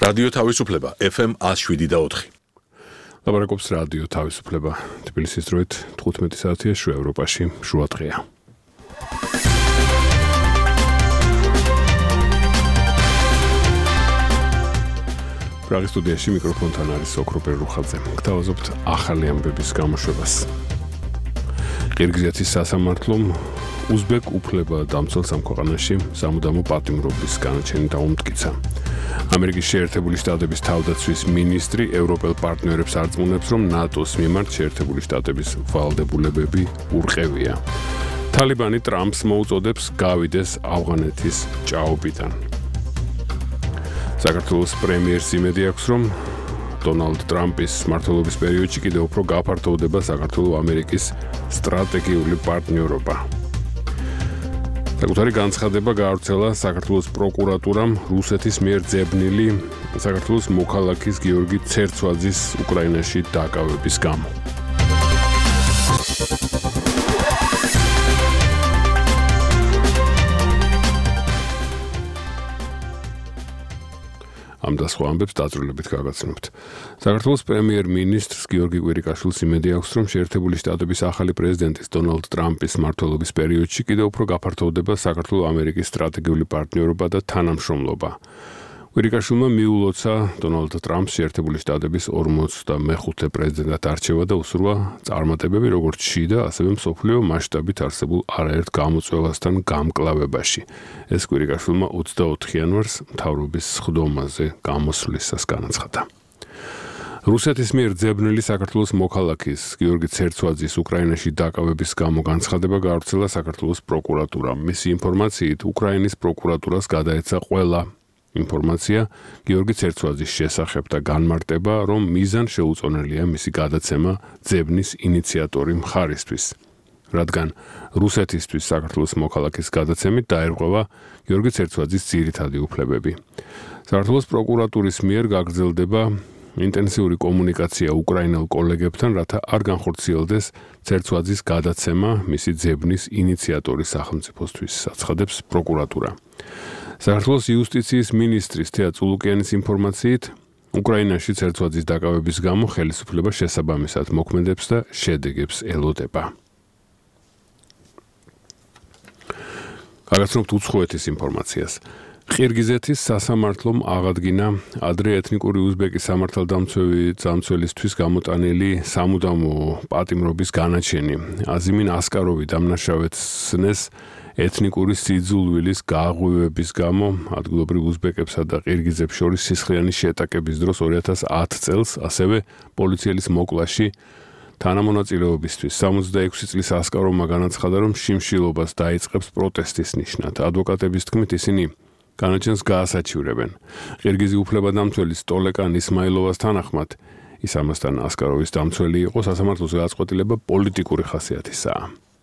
რადიო თავისუფლება FM 107.4. ლაპარაკობს რადიო თავისუფლება. თბილისის დროით 15 საათია შუა ევროპაში შუა დღეა. პრაღის სტუდიაში მიკროფონთან არის ოქროპერ რუხაძე. გთავაზობთ ახალი ამბების გამოშვებას. ყირგიზეთის სასამართლომ უზბეკ უფლებადამცველს ამ ქვეყანაში სამუდამო პატიმრობის განაჩენი დაუმტკიცა. ამერიკის შეერთებული შტატების თავდაცვის მინისტრი ევროპელ პარტნიორებს არწმუნებს, რომ ნატოს მიმართ შეერთებული შტატების ვალდებულებები ურყევია. თალიბანი ტრამპს მოუწოდებს გავიდეს ავღანეთის ჭაობიდან. საქართველოს პრემიერს იმედი აქვს, რომ დონალდ ტრამპის მმართველობის პერიოდში კიდევ უფრო გაფართოვდება საქართველო-ამერიკის სტრატეგიული პარტნიორობა. საკუთარი განცხადება გაავრცელა საქართველოს პროკურატურამ რუსეთის მიერ ძებნილი საქართველოს მოქალაქის გიორგი ცერცვაძის უკრაინაში დაკავების გამო. ამ და სხვა ამბებს დაწვრილებით გავაცნობთ. საქართველოს პრემიერ-მინისტრს გიორგი კვირიკაშვილს იმედი აქვს, რომ შეერთებული შტატების ახალი პრეზიდენტის დონალდ ტრამპის მმართველობის პერიოდში კიდევ უფრო გაფართოვდება საქართველო-ამერიკის სტრატეგიული პარტნიორობა და თანამშრომლობა. კვირიკაშვილმა მიულოცა დონალდ ტრამპს შეერთებული შტატების 45 პრეზიდენტად არჩევა და უსურვა წარმატებები როგორც შიდა, ასევე მსოფლიო მასშტაბით არსებულ არაერთ გამოწვევასთან გამკლავებაში. ეს კვირიკაშვილმა 24 იანვარს მთავრობის სხდომაზე გამოსვლისას განაცხადა. რუსეთის მიერ ძებნილი საქართველოს მოქალაქის გიორგი ცერცვაძის უკრაინაში დაკავების გამო განცხადება გაავრცელა საქართველოს პროკურატურამ. მისი ინფორმაციით, უკრაინის პროკურატურას გადაეცა ყველა ინფორმაცია გიორგი ცერცვაძის შესახებ და განმარტება, რომ მიზან შეუწონელია მისი გადაცემა ძებნის ინიციატორი მხარისთვის. რადგან რუსეთისთვის საქართველოს მოქალაქის გადაცემით დაერღვევა გიორგი ცერცვაძის ძირითადი უფლებები. საქართველოს პროკურატურის მიერ გაგრძელდება ინტენსიური კომუნიკაცია უკრაინელ კოლეგებთან, რათა არ განხორციელდეს ცერცვაძის გადაცემა მისი ძებნის ინიციატორის სახელმწიფოსთვის, აცხადებს პროკურატურა. საქართველოს იუსტიციის მინისტრის თეა წულუკიანის ინფორმაციით, უკრაინაში ცერცვაძის დაკავების გამო ხელისუფლება შესაბამისად მოქმედებს და შედეგებს ელოდება. გაგაცნობთ უცხოეთის ინფორმაციას. ყირგიზეთის სასამართლომ აღადგინა ადრე ეთნიკური უზბეკის სამართალდამცველისთვის გამოტანილი სამუდამო პატიმრობის განაჩენი. აზიმინ ასკაროვი დამნაშავეცნეს ეთნიკური სიძულვილის გააღვივების გამო ადგილობრივ უზბეკებსა და ყირგიზებს შორის სისხლიანი შეტაკების დროს 2010 წელს, ასევე პოლიციელის მოკლაში თანამონაწილეობისთვის 66 წლის ასკაროვმა განაცხადა, რომ შიმშილობას დაიწყებს პროტესტის ნიშნად. ადვოკატების თქმით, ისინი განაჩენს გაასაჩივრებენ. ყირგიზი უფლებადამცველის ტოლეკან ისმაილოვას თანახმად, ის ამასთან ასკაროვის დამცველი იყო, სასამართლოს გადაწყვეტილება პოლიტიკური ხასიათისაა.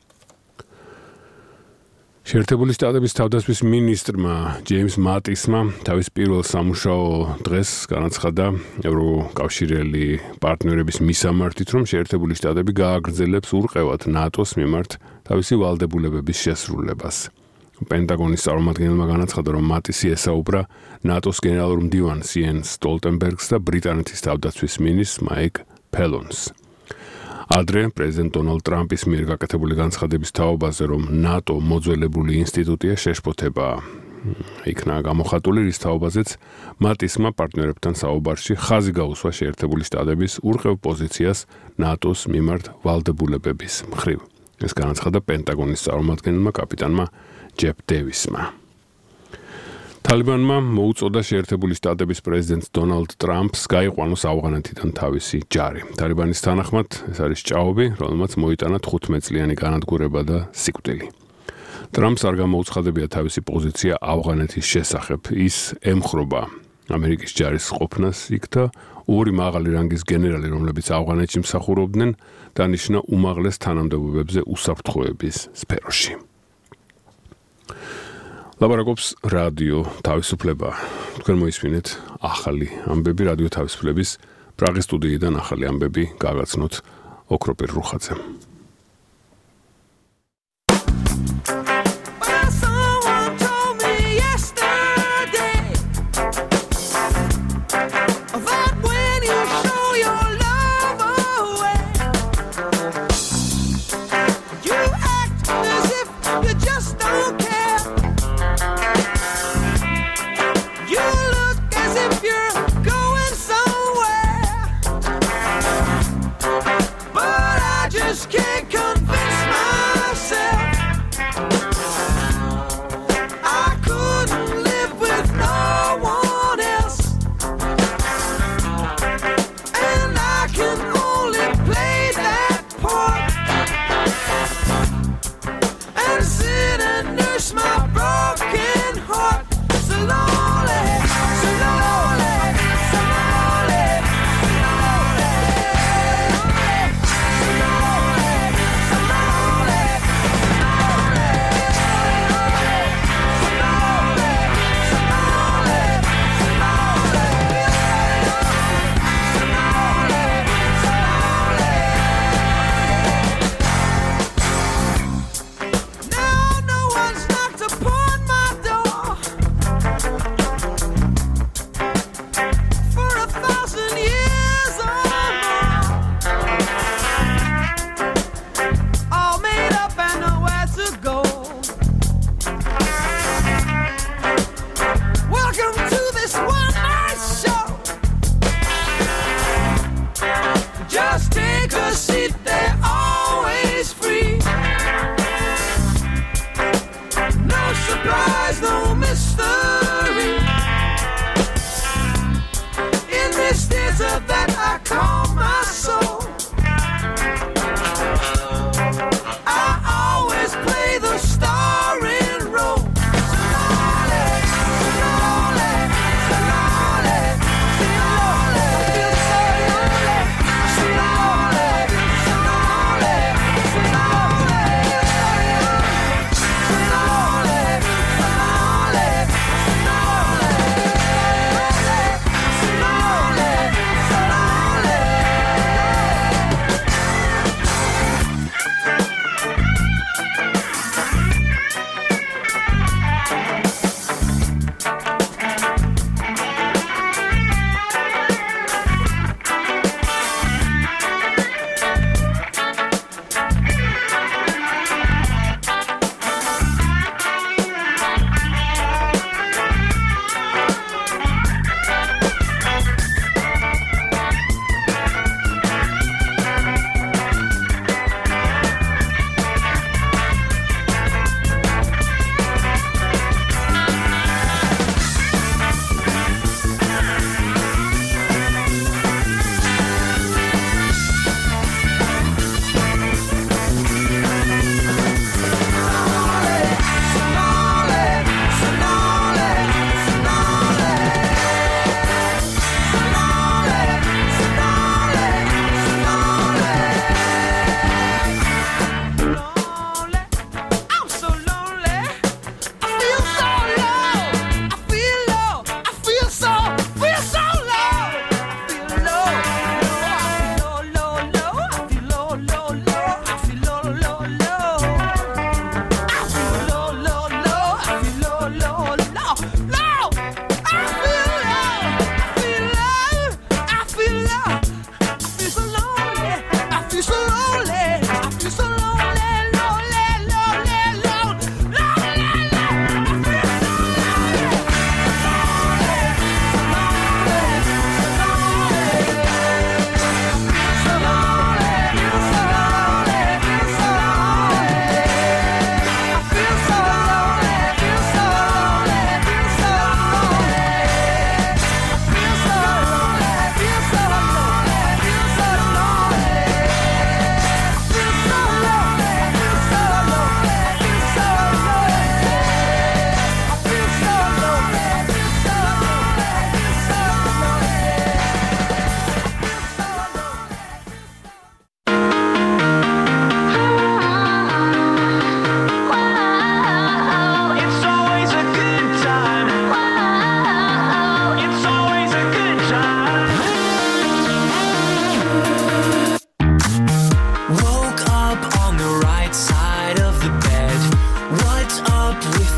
შეერთებული შტატების თავდაცვის მინისტრმა ჯეიმს მატისმა თავის პირველ სამუშაო დღეს განაცხადა ევროკავშირელი პარტნიორების მისამართით, რომ შეერთებული შტატები გააგრძელებს ურყევად ნატოს მიმართ თავისი ვალდებულებების შესრულებას. პენტაგონის წარმომადგენელმა განაცხადა, რომ მატისი ესაუბრა ნატოს გენერალურ მდივანს იენს სტოლტენბერგს და ბრიტანეთის თავდაცვის მინისტრს მაიკ ფელონს. ადრე პრეზიდენტ დონალდ ტრამპის მიერ გაკეთებული განცხადების თაობაზე, რომ ნატო მოძველებული ინსტიტუტია, შეშფოთება იქნა გამოხატული, რის თაობაზეც მატისმა პარტნიორებთან საუბარში ხაზი გაუსვა შეერთებული შტატების ურყევ პოზიციას ნატოს მიმართ ვალდებულებების მხრივ. ეს განაცხადა პენტაგონის წარმომადგენელმა კაპიტანმა ჯეფ დევისმა. თალიბანმა მოუწოდა შეერთებული შტატების პრეზიდენტ დონალდ ტრამპს გაიყვანოს ავღანეთიდან თავისი ჯარი. თალიბანის თანახმად ეს არის ჭაობი, რომელმაც მოიტანა 15 წლიანი განადგურება და სიკვდილი. ტრამპს არ გამოუცხადებია თავისი პოზიცია ავღანეთის შესახებ. ის ემხრობა ამერიკის ჯარის ყოფნას იქ და ორი მაღალი რანგის გენერალი, რომლებიც ავღანეთში მსახურობდნენ, დანიშნა უმაღლეს თანამდებობებზე უსაფრთხოების სფეროში. ლაპარაკობს რადიო თავისუფლება. თქვენ მოისმინეთ ახალი ამბები რადიო თავისუფლების პრაღის სტუდიიდან ახალი ამბები გაგაცნოთ ოქროპერ რუხაძემ.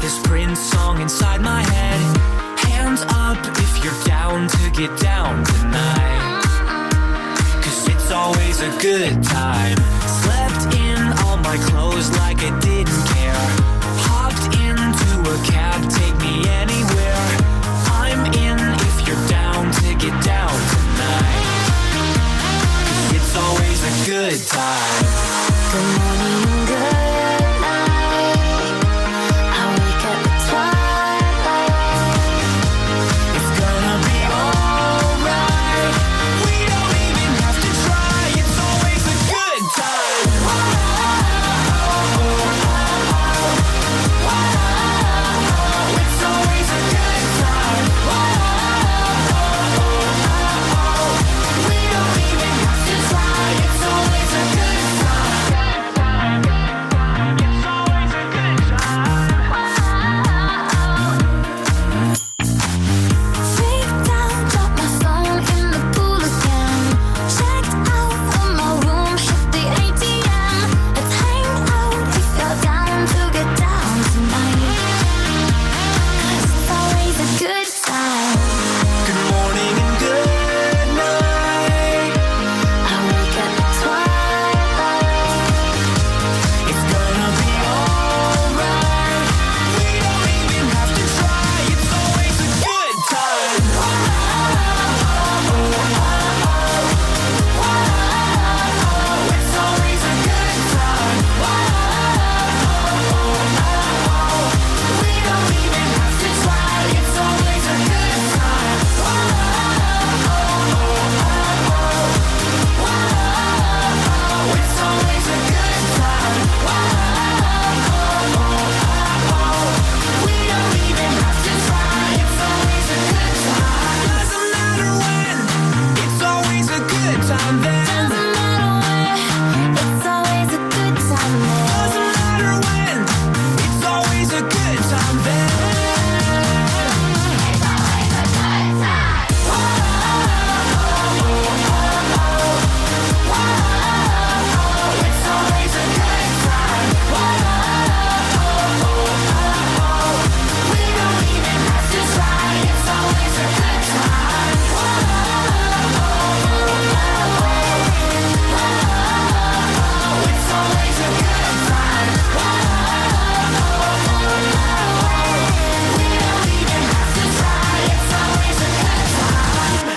this Prince song inside my head. Hands up if you're down to get down tonight. 'Cause it's always a good time. Slept in all my clothes like I didn't care. Hopped into a cab, take me anywhere. I'm in if you're down to get down tonight. 'Cause it's always a good time. Good morning, good night. I wake up at twilight. It's gonna be alright. We don't even have to try. It's always a good time. It's always a good time. We don't even have to try. It's always a good time. It's always a good time. Freaked out, dropped my phone in the pool again. Checked out of my room, hit the ATM. Let's hang out if you're down to get down tonight. 'Cause it's always a good time. Good morning and good night. I wake up at twilight. It's gonna be alright. We don't even have to try. It's always a good time. It's always a good time. We don't even have to try. It's always a good time. It's always a good time. We don't even have to try. It's always a good time. Doesn't matter when. It's always a good time then. Doesn't matter where, it's always a good time there. Doesn't matter when. It's always a good time then. It's always a good time. It's always a good time. We don't even have to try. It's always a good time. It's always a good time. We don't even have to try. It's always a good time.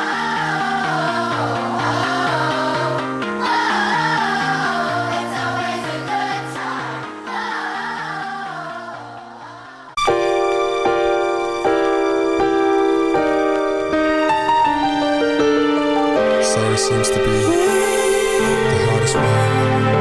It's always a good time. Sorry seems to be the hardest word.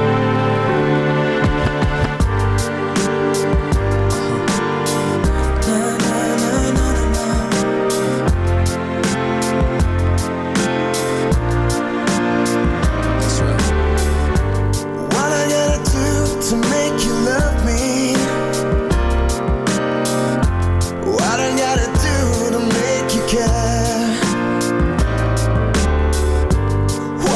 That's right. What I gotta do to make you love me? What I gotta do to make you care?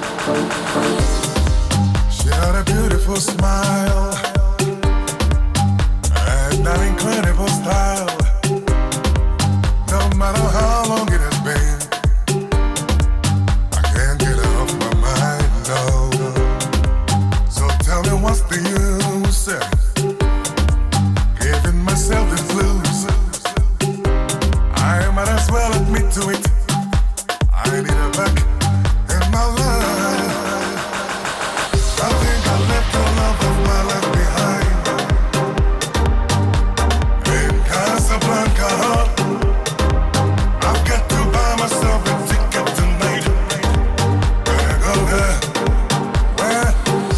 She had a beautiful smile and an incredible style. No matter how long it has been, I can't get her off my mind, no. So tell me what's the use giving myself the blues? I might as well admit to it, I need her back in my life. I think I left the love of my life behind in Casablanca. I've got to buy myself a ticket tonight. Better go there. Where?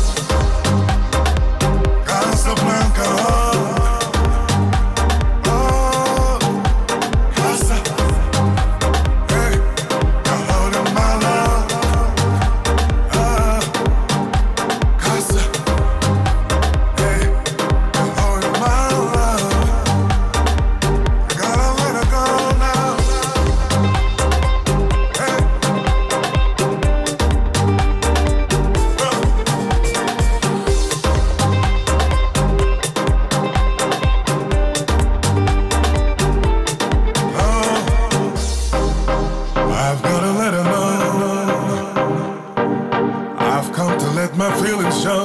Casablanca. Oh, Casa. Hey, you're holding my love. Casa. Hey, you're holding my love. You gotta let her go now. Hey. I've gotta let her know I've come to let my feelings show.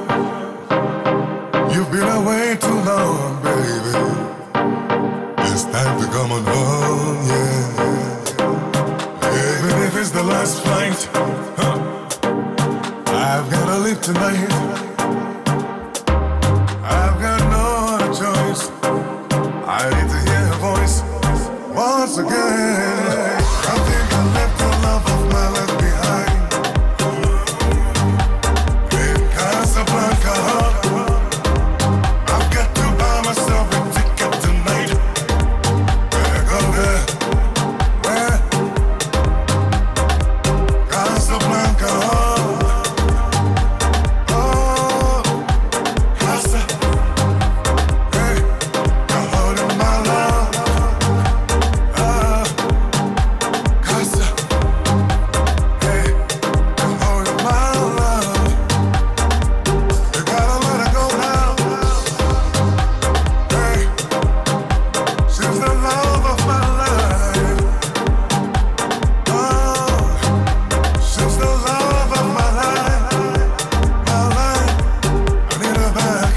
You've been away too long, baby. It's time to come on home, yeah. Even if it's the last flight, I've gotta leave tonight. I've got no other choice. I need to hear her voice once again. I think I left the love of my life behind in Casablanca. I've got to buy myself a ticket tonight. Better go there. Where? Casablanca. Oh, Casa. Hey, you're holding my love. Casa. Hey, you're holding my love. You gotta let her go now. Hey, she's the love of my life. Oh, she's the love of my life. My life, I need her back.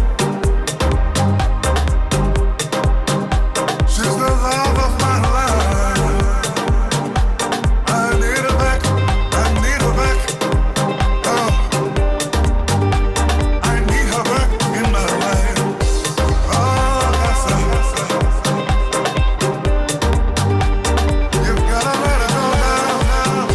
She's the love of my life. I need her back. I need her back. Oh, I need her back in my life. Oh, Casa. You've gotta let her go now.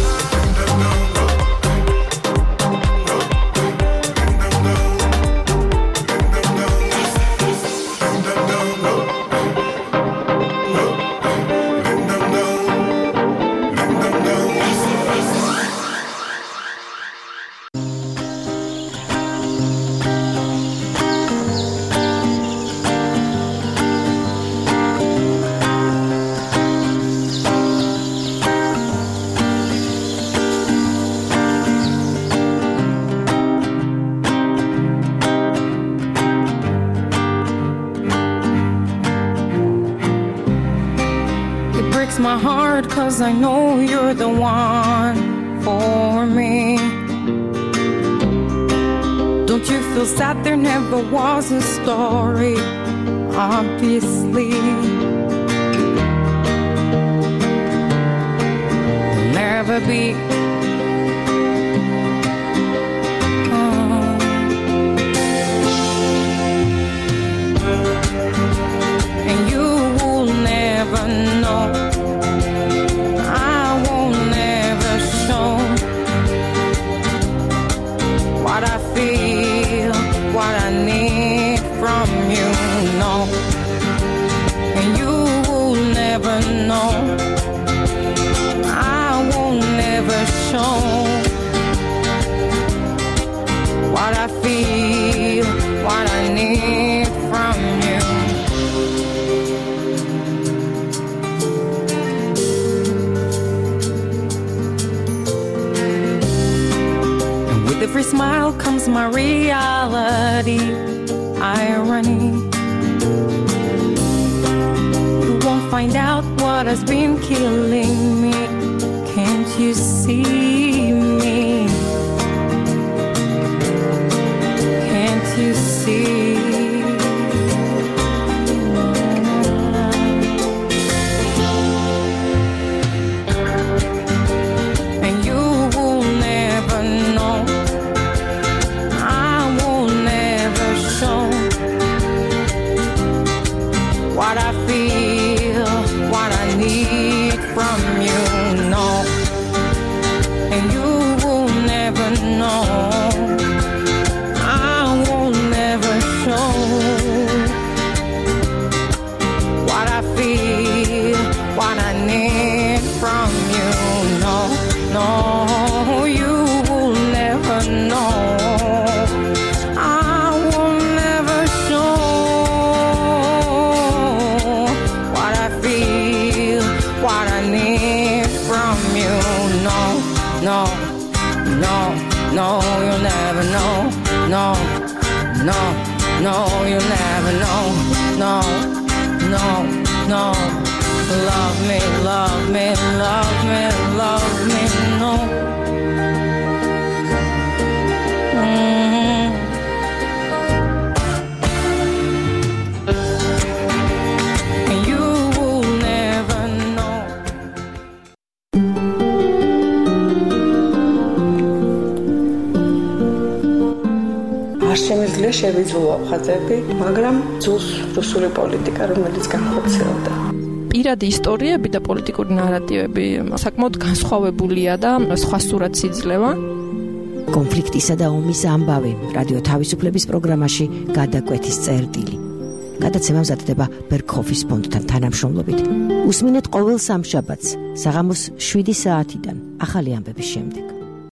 It breaks my heart 'cause I know you're the one for me. Don't you feel sad there never was a story? Obviously, there'll never be. And you will never know. I won't never show what I feel, what I need from you, no. And you will never know. I won't never With every smile comes my reality. Irony. You won't find out what has been killing me. Can't you see me? Can't you see? And you will never know. I will never show what I feel, what I need from you, no. And you will never know. I will never show what I feel, what I need from you, no, no. You will never know. I will never show what I feel, what I need from you, no, no, no, no. You'll never know, no, no, no. You'll never know, no, no, no. Love me, love me, love me, love me, no. And you will never know. არ შემიძლია შევიძულო ხაზები, მაგრამ ძულს რუსული პოლიტიკა, რომელიც განხორციელდა. პირადი ისტორიები და პოლიტიკური ნარატივები საკმაოდ განსხვავებულია და სხვა სურათს იძლევა. კონფლიქტისა და ომის ამბავი რადიო თავისუფლების პროგრამაში გადაკვეთის წერტილი. გადაცემა მზადდება ბერქჰოფის ფონდთან თანამშრომლობით. უსმინეთ ყოველ სამშაბათს საღამოს 7 საათიდან ახალი ამბების შემდეგ.